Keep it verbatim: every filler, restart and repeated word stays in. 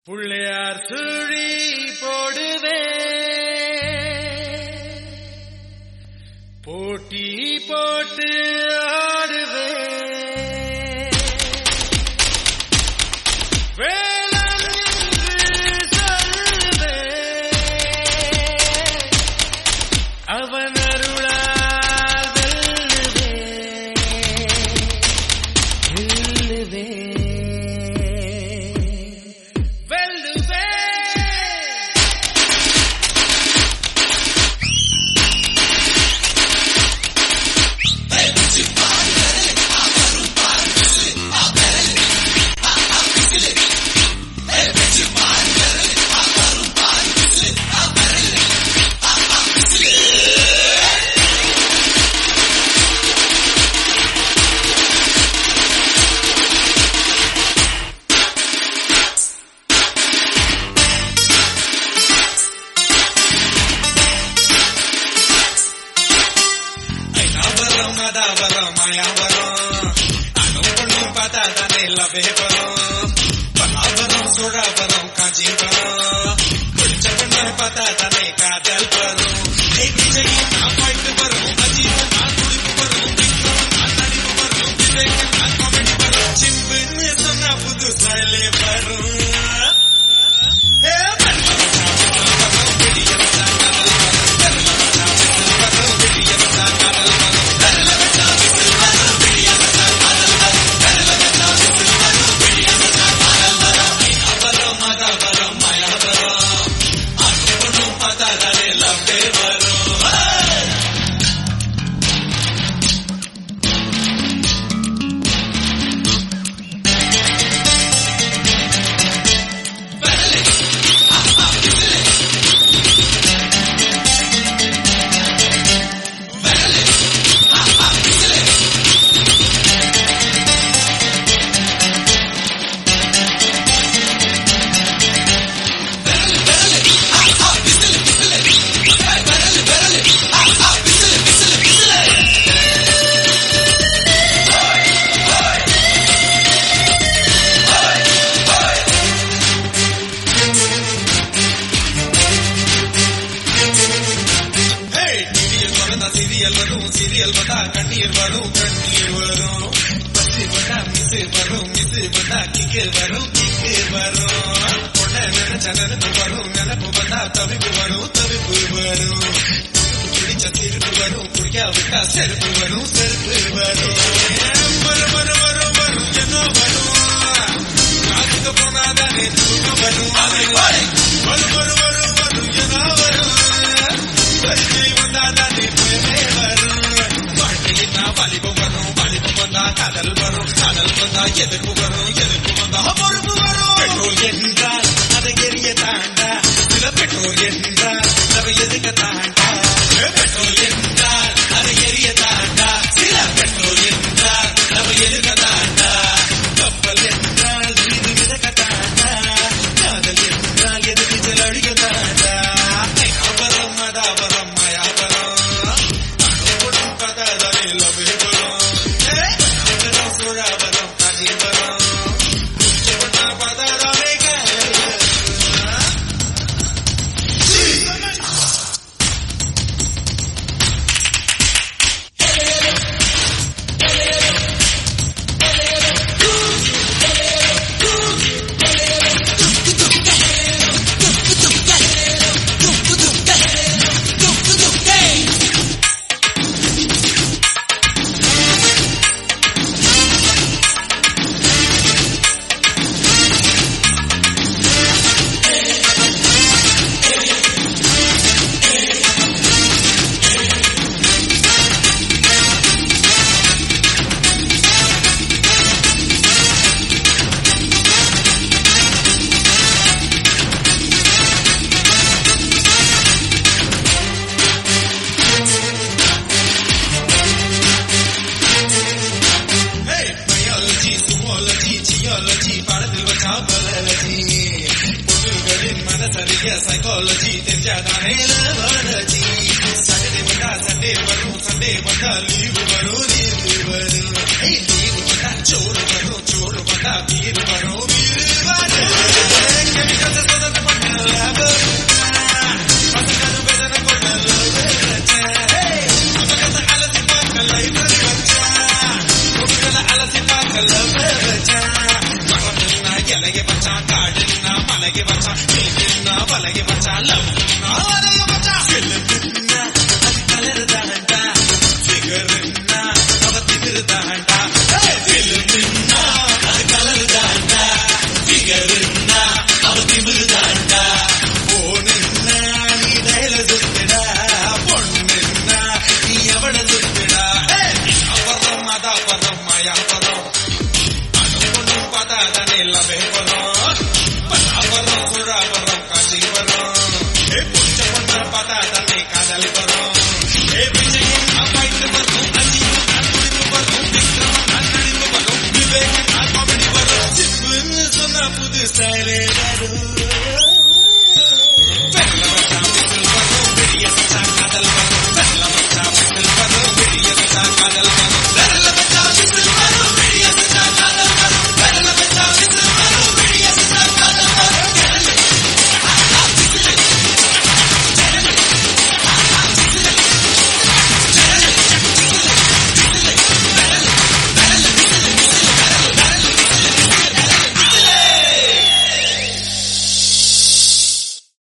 புள்ளையார் சுழி போடுவே போட்டி போட்டு ஆடுவே அவன் அருளால் வெல்லுவே வெல்லுவே வெல்லுவே மதாவரம் மாயாவரம் அணும் பொண்ணும் பார்த்தா தானே லவே வரும் பலாவரம் சோழாவரம் காஞ்சிபுரம் குளிச்ச பொண்ணு பார்த்தா தானே காதல் வரும் விஜய் நான் பாய்ட்டு வரும் அஜீவன் நான் குடிப்பு வரும் விக்ரம் நான் நடிப்பு வரும் விஜய் நான் காமெடி வரும் சிம்புன்னு சொன்னா புது ஸ்டைலே வரும் சீரியல் வரும் சீரியல் வந்தா கண்ணீர் வரும் கண்ணீர் வரும் பசி வந்தா மிஸ் வரும் மிஸ் வந்தா கிக்கு வரும் கிக்கு வரும் பொண்ணை நினைச்ச நினைப்பு வரும் நினைப்பு வந்தா தவிப்பு வரும் தவிப்பு வரும் பிடிச்ச சிரிப்பு வரும் குடிக்க விட்டா செருப்பு வரும் செருப்பு வரும் வரும் வரும் வரும் வரும் என்ன வரும் காத்துக்கு போனாதானே தூக்கம் வரும் வரும் வரும் வரும் வரும் என்ன வரும் பரிச்சை வந்தாதானே வாலிபம் வரும் வாலிபம் வந்தா காதல் வரும் காதல் வந்தா எதிர்ப்பு வரும் எதிர்ப்பு வந்தா பொறுப்பு வரும் பெட்ரோல் என்றால் அதை எரிய தாண்டா சில பெட்ரோல் என்றால் அதை எதுக்க தாண்டா பெட்ரோல் என்றால் அதை எரிய தாண்டா சில பெட்ரோல் என்றால் அதை எதுக்க தாண்டா கப்பல் என்றால் மீது மிதக்க தாண்டா காதல் என்றால் எதிர்த்து அழிக்க தாண்டா அவரம் மதாவரம் மாயாவரம் psychology தெரிஞ்சாதானே லவடஜி சண்டே வந்தா சண்டே வரும் சண்டே வந்தா லீவு வரும் லீவு வரும் லீவு வந்தா சோறு வரும் சோறு வந்தா பீர் வரும் பீர் வரும் நின்னா மலைக்கு வச்சா நீ நின்னா மலைக்கு வச்சா லவ் நாளைய வச்சா நின்னா அது கலர் தாண்டா சிகர்னா அவ திமிரு தாண்டா நின்னா அது கலர் தாண்டா சிகர்னா அவ திமிரு தாண்டா போனா நீ தைல சுத்துடா பொண்ணுன்னா நீ எவட சுத்துடா அப்புறம் அதா பதம் மாயா பதம் எல்லாமே வரும் பதாவரம் சுழாவரம் காசி வரும் ஏ புடிச்ச பொண்ண பார்த்தா தன்னை காதல் வரும் ஏ விஜயம் அப்பாய்ந்து வரும் அஞ்சியும் அன்புடிவு வரும் விக்ரமன் அண்ணடிவு வரும் விவேகன் காமெடி வரும் சிப்புன்னு சொன்ன புது ஸ்டைலே வரும் வெள்ள வச்சா மிசில் வரும் விடிய சச்சா காதல் வரும் வெள்ள வச்சா மிசில் வரும் விடிய சச்சா காதல் வரும்